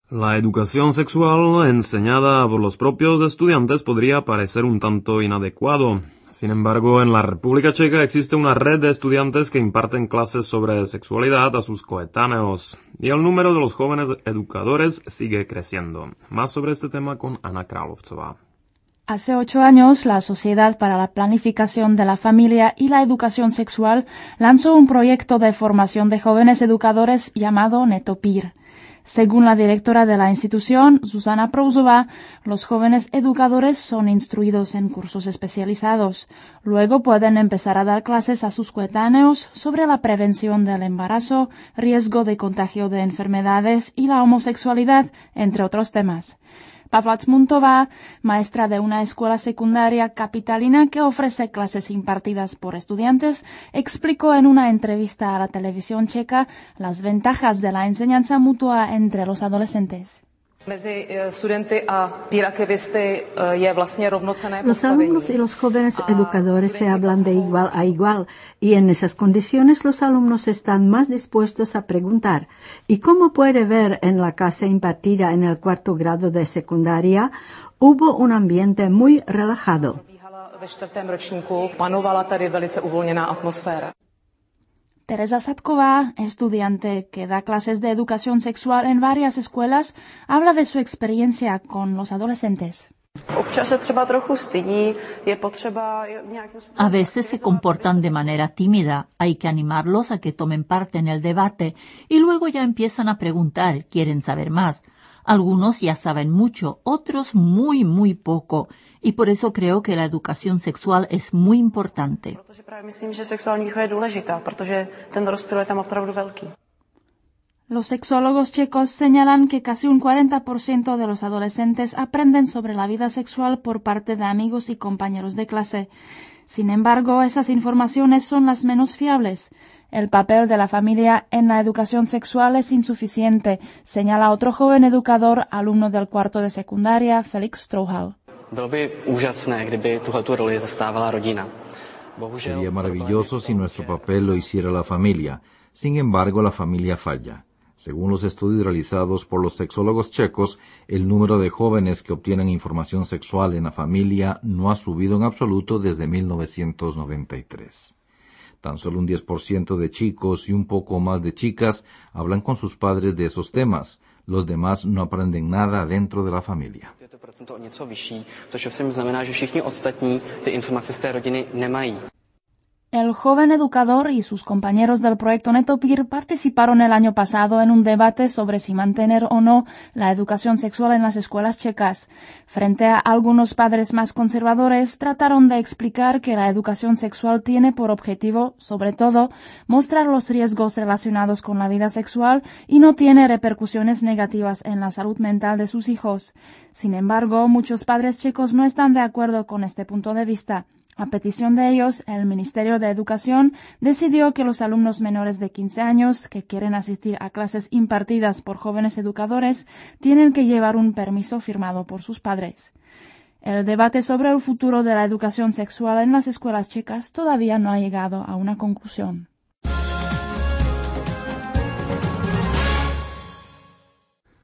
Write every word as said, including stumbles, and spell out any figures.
La educación sexual enseñada por los propios estudiantes podría parecer un tanto inadecuado. Sin embargo, en la República Checa existe una red de estudiantes que imparten clases sobre sexualidad a sus coetáneos, y el número de los jóvenes educadores sigue creciendo. Más sobre este tema con Anna Královcová. Hace ocho años, la Sociedad para la Planificación de la Familia y la Educación Sexual lanzó un proyecto de formación de jóvenes educadores llamado Netopír. Según la directora de la institución, Zuzana Prouzová, los jóvenes educadores son instruidos en cursos especializados. Luego pueden empezar a dar clases a sus coetáneos sobre la prevención del embarazo, riesgo de contagio de enfermedades y la homosexualidad, entre otros temas. Pavla Cmuntová, maestra de una escuela secundaria capitalina que ofrece clases impartidas por estudiantes, explicó en una entrevista a la televisión checa las ventajas de la enseñanza mutua entre los adolescentes. Los alumnos y los jóvenes educadores se hablan de igual a igual y en esas condiciones los alumnos están más dispuestos a preguntar. ¿Y cómo puede ver en la clase impartida en el cuarto grado de secundaria? Hubo un ambiente muy relajado. Teresa Sadková, estudiante que da clases de educación sexual en varias escuelas, habla de su experiencia con los adolescentes. A veces se comportan de manera tímida, hay que animarlos a que tomen parte en el debate y luego ya empiezan a preguntar, quieren saber más. Algunos ya saben mucho, otros muy, muy poco. Y por eso creo que la educación sexual es muy importante. Los sexólogos checos señalan que casi un cuarenta por ciento de los adolescentes aprenden sobre la vida sexual por parte de amigos y compañeros de clase. Sin embargo, esas informaciones son las menos fiables. El papel de la familia en la educación sexual es insuficiente, señala otro joven educador, alumno del cuarto de secundaria, Felix Strouhal. Sería maravilloso si nuestro papel lo hiciera la familia. Sin embargo, la familia falla. Según los estudios realizados por los sexólogos checos, el número de jóvenes que obtienen información sexual en la familia no ha subido en absoluto desde mil novecientos noventa y tres. Tan solo un diez por ciento de chicos y un poco más de chicas hablan con sus padres de esos temas. Los demás no aprenden nada dentro de la familia. El joven educador y sus compañeros del proyecto Netopír participaron el año pasado en un debate sobre si mantener o no la educación sexual en las escuelas checas. Frente a algunos padres más conservadores, trataron de explicar que la educación sexual tiene por objetivo, sobre todo, mostrar los riesgos relacionados con la vida sexual y no tiene repercusiones negativas en la salud mental de sus hijos. Sin embargo, muchos padres checos no están de acuerdo con este punto de vista. A petición de ellos, el Ministerio de Educación decidió que los alumnos menores de quince años que quieren asistir a clases impartidas por jóvenes educadores tienen que llevar un permiso firmado por sus padres. El debate sobre el futuro de la educación sexual en las escuelas checas todavía no ha llegado a una conclusión.